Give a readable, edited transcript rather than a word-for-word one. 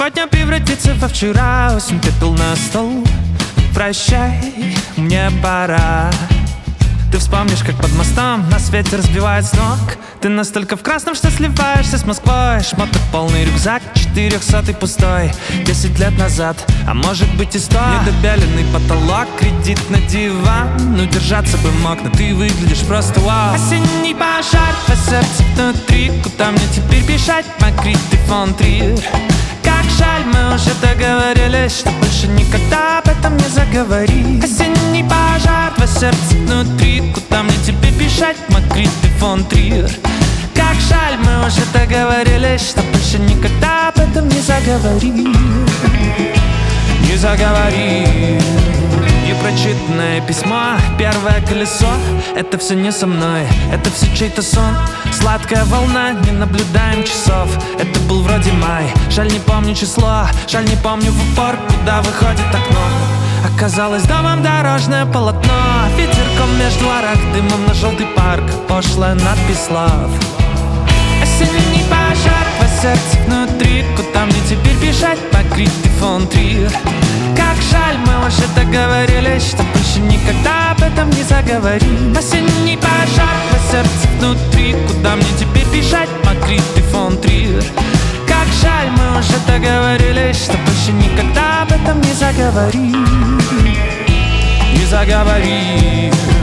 сегодня превратится во вчера. Осень пепел на стол. Прощай, мне пора. Ты вспомнишь, как под мостом нас ветер сбивает с ног. Ты настолько в красном, что сливаешься с Москвой. Шмоток полный рюкзак, 400-й пустой. 10 лет назад, а может быть и 100. Недобеленный потолок, кредит на диван. Ну держаться бы мог, но ты выглядишь просто вау. Осенний пожар, по сердцу внутри. Куда мне теперь бежать, Магрит и фон Триер? Как жаль, мы уже договорились, что больше никогда об этом не заговорим. Осенний пожар, твое сердце внутри. Куда мне теперь бежать, Магрит и фон Триер? Как жаль, мы уже договорились, что больше никогда об этом не заговорим. Не заговорим. Непрочитанное письмо, первое колесо. Это все не со мной, это все чей-то сон. Сладкая волна, не наблюдаем часов. Это был вроде май, жаль не помню число. Жаль не помню в упор, куда выходит окно. Оказалось домом дорожное полотно. Ветерком между арок, дымом на желтый парк. Пошлая надпись love. Осенний пожар, по сердцу внутри. Куда мне теперь бежать, Магрит и фон Триер? Как жаль, мы уже договорились, что больше никогда об этом не заговорим. Осенний пожар, по сердцу внутри. Куда мне теперь бежать, Магрит и фон Триер? Как жаль, мы уже договорились, что больше никогда об этом не заговорим. Не заговорим.